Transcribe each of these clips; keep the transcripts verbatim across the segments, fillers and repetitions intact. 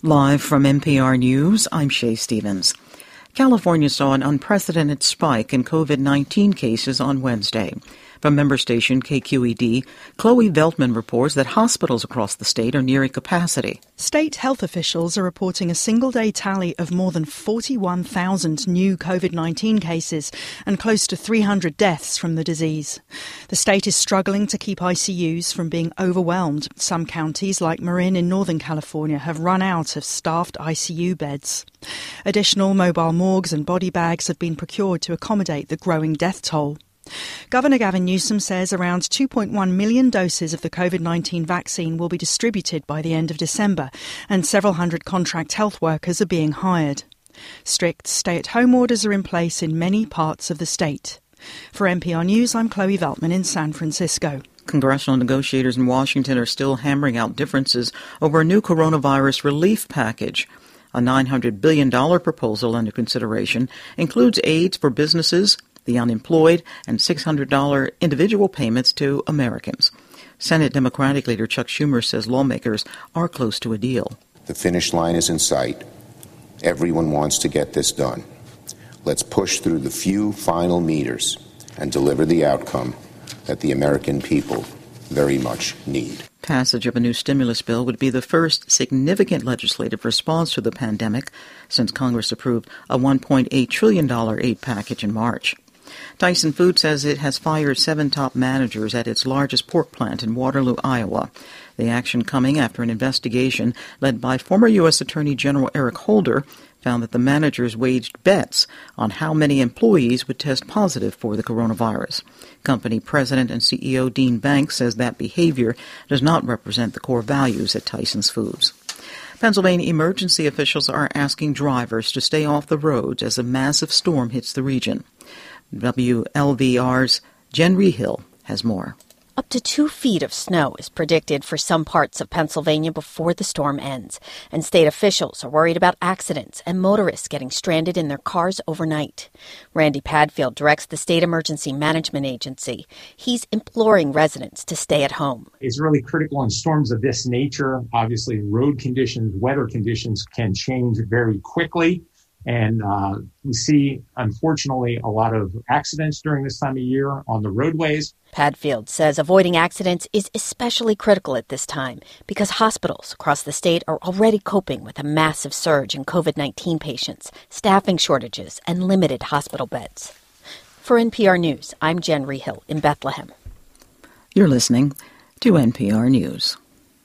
Live from N P R News, I'm Shay Stevens. California saw an unprecedented spike in covid nineteen cases on Wednesday. From member station K Q E D, Chloe Veltman reports that hospitals across the state are nearing capacity. State health officials are reporting a single-day tally of more than forty-one thousand new covid nineteen cases and close to three hundred deaths from the disease. The state is struggling to keep I C Us from being overwhelmed. Some counties, like Marin in Northern California, have run out of staffed I C U beds. Additional mobile morgues and body bags have been procured to accommodate the growing death toll. Governor Gavin Newsom says around two point one million doses of the covid nineteen vaccine will be distributed by the end of December, and several hundred contract health workers are being hired. Strict stay-at-home orders are in place in many parts of the state. For N P R News, I'm Chloe Veltman in San Francisco. Congressional negotiators in Washington are still hammering out differences over a new coronavirus relief package. A nine hundred billion dollars proposal under consideration includes aids for businesses, the unemployed, and six hundred dollars individual payments to Americans. Senate Democratic leader Chuck Schumer says lawmakers are close to a deal. The finish line is in sight. Everyone wants to get this done. Let's push through the few final meters and deliver the outcome that the American people very much need. Passage of a new stimulus bill would be the first significant legislative response to the pandemic since Congress approved a one point eight trillion dollars aid package in March. Tyson Foods says it has fired seven top managers at its largest pork plant in Waterloo, Iowa. The action coming after an investigation led by former U S Attorney General Eric Holder found that the managers waged bets on how many employees would test positive for the coronavirus. Company president and C E O Dean Banks says that behavior does not represent the core values at Tyson's Foods. Pennsylvania emergency officials are asking drivers to stay off the roads as a massive storm hits the region. W L V R's Jen Rehill has more. Up to two feet of snow is predicted for some parts of Pennsylvania before the storm ends, and state officials are worried about accidents and motorists getting stranded in their cars overnight. Randy Padfield directs the State Emergency Management Agency. He's imploring residents to stay at home. It's really critical in storms of this nature. Obviously, road conditions, weather conditions can change very quickly. And uh, we see, unfortunately, a lot of accidents during this time of year on the roadways. Padfield says avoiding accidents is especially critical at this time because hospitals across the state are already coping with a massive surge in covid nineteen patients, staffing shortages, and limited hospital beds. For N P R News, I'm Jen Rehill in Bethlehem. You're listening to N P R News.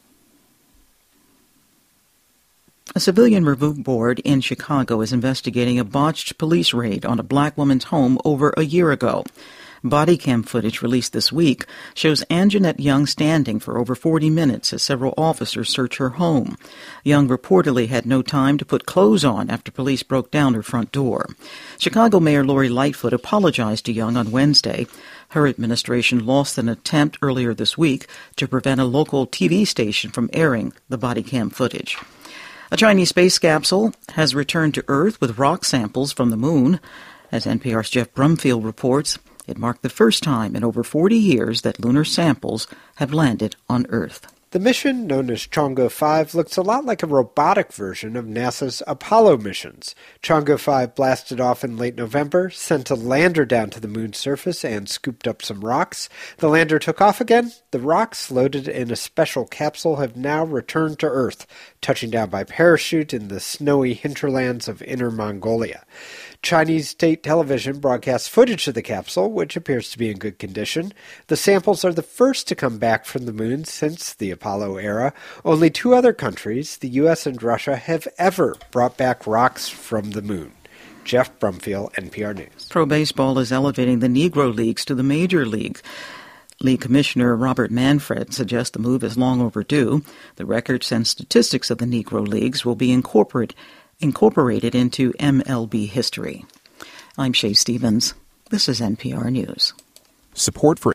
A civilian review board in Chicago is investigating a botched police raid on a black woman's home over a year ago. Body cam footage released this week shows Anjanette Young standing for over forty minutes as several officers search her home. Young reportedly had no time to put clothes on after police broke down her front door. Chicago Mayor Lori Lightfoot apologized to Young on Wednesday. Her administration lost an attempt earlier this week to prevent a local T V station from airing the body cam footage. A Chinese space capsule has returned to Earth with rock samples from the moon. As N P R's Jeff Brumfield reports, it marked the first time in over forty years that lunar samples have landed on Earth. The mission, known as Chang'e five, looks a lot like a robotic version of NASA's Apollo missions. Chang'e five blasted off in late November, sent a lander down to the moon's surface, and scooped up some rocks. The lander took off again. The rocks, loaded in a special capsule, have now returned to Earth, touching down by parachute in the snowy hinterlands of Inner Mongolia. Chinese state television broadcasts footage of the capsule, which appears to be in good condition. The samples are the first to come back from the moon since the Apollo era. Only two other countries, the U S and Russia, have ever brought back rocks from the moon. Jeff Brumfield, N P R News. Pro baseball is elevating the Negro Leagues to the Major League. League Commissioner Robert Manfred suggests the move is long overdue. The records and statistics of the Negro Leagues will be incorporated incorporated into M L B history. I'm Shay Stevens. This is N P R News. Support for